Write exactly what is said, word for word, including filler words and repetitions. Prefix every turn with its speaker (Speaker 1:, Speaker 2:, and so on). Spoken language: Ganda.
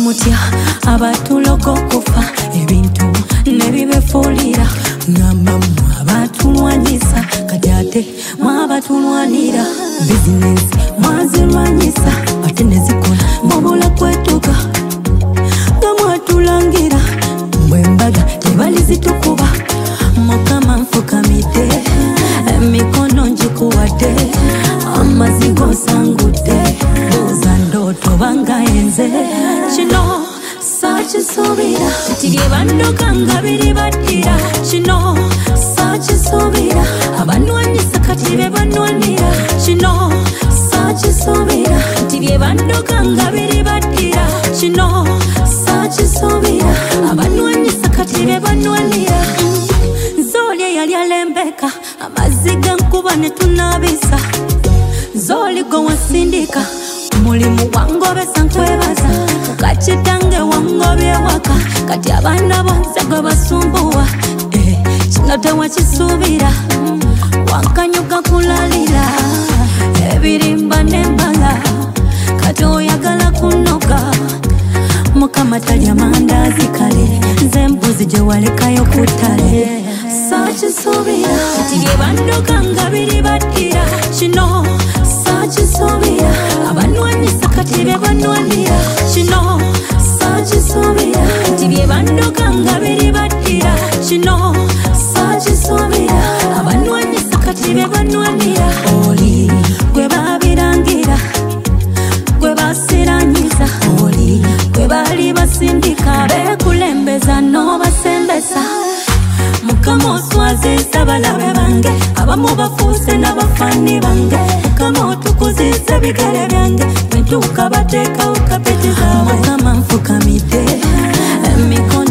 Speaker 1: mutya abatuloko kufa ebintu nebibefuulira ngamba mwabatulwanyisa kati ate mwabatulwanira bizinesi mwazirwanyisa ate nezikola mubula kwetuka nga mwatulangira mbwembaga tebalizitukuba mukama nfukamidde emikono njikuwadde amazigo nsangudde buuza ndooto banga enze kino sakisuubira kati bye bandoka nga biri baddira kino sakisuubira abanwanyisa kati be banwanira kino sakisuubira kati bye bandoka nga biri baddira kino sakisuubira abanwanyisa kati be banwanira Zoli yali alembeka amazzi g'enkuba ne tunabisa Zoli gwe wasindika mulimu wangobesa nkwebaza mukakitange wangobye waka kati abaana bonse gwe basumbuwa eh, kino tewakisuubira wankanyuka kulalira ebirimba n'embala kati oyagala kunoga mukama talya mandazi kale nze mbuzi gye walekayo ku ttale sakisuubira kati bye bandoka nga biri baddira kino sakisuubira abanwanyisa kati be banwanira kino sakisuubira kati bye bandoka nga biri baddira kino sakisuubira abanwanyisa kati be banwanira oli gwe babirangira gwe basiranyiza oli gwe bali basindika bekulembeza n'obasembesa mukama oswazisa balabe bange abamu bafuuse n'abafaani bange mukama otukuzisa bigere byange bwentuuka bateekawo kapeti zaabwe mukama nfukamidde emikono